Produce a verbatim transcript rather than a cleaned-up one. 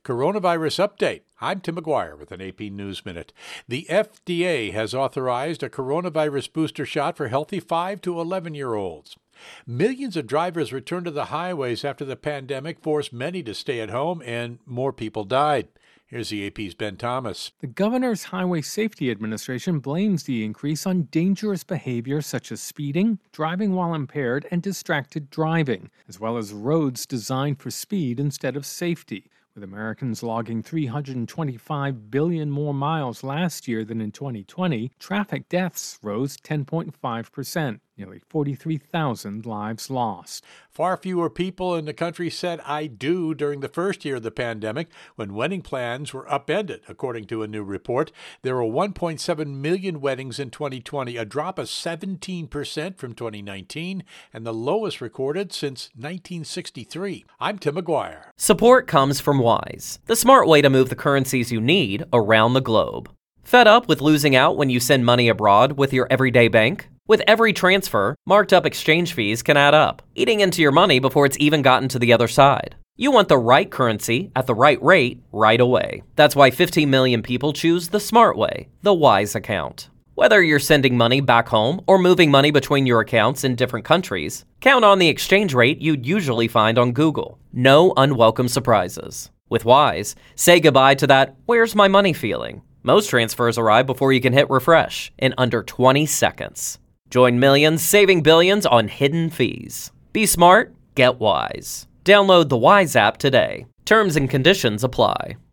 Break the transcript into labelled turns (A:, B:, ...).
A: Coronavirus update. I'm Tim McGuire with an A P News Minute. The F D A has authorized a coronavirus booster shot for healthy five to eleven-year-olds. Millions of drivers returned to the highways after the pandemic forced many to stay at home, and more people died. Here's the A P's Ben Thomas.
B: The Governor's Highway Safety Administration blames the increase on dangerous behavior such as speeding, driving while impaired, and distracted driving, as well as roads designed for speed instead of safety. With Americans logging three hundred twenty-five billion more miles last year than in twenty twenty, traffic deaths rose ten point five percent, nearly forty-three thousand lives lost.
A: Far fewer people in the country said "I do" during the first year of the pandemic, when wedding plans were upended, according to a new report. There were one point seven million weddings in twenty twenty, a drop of seventeen percent from twenty nineteen, and the lowest recorded since nineteen sixty-three. I'm Tim McGuire.
C: Support comes from Wise, the smart way to move the currencies you need around the globe. Fed up with losing out when you send money abroad with your everyday bank? With every transfer, marked up exchange fees can add up, eating into your money before it's even gotten to the other side. You want the right currency at the right rate right away. That's why fifteen million people choose the smart way, the Wise account. Whether you're sending money back home or moving money between your accounts in different countries, count on the exchange rate you'd usually find on Google. No unwelcome surprises. With Wise, say goodbye to that "where's my money" feeling. Most transfers arrive before you can hit refresh in under twenty seconds. Join millions saving billions on hidden fees. Be smart, get Wise. Download the Wise app today. Terms and conditions apply.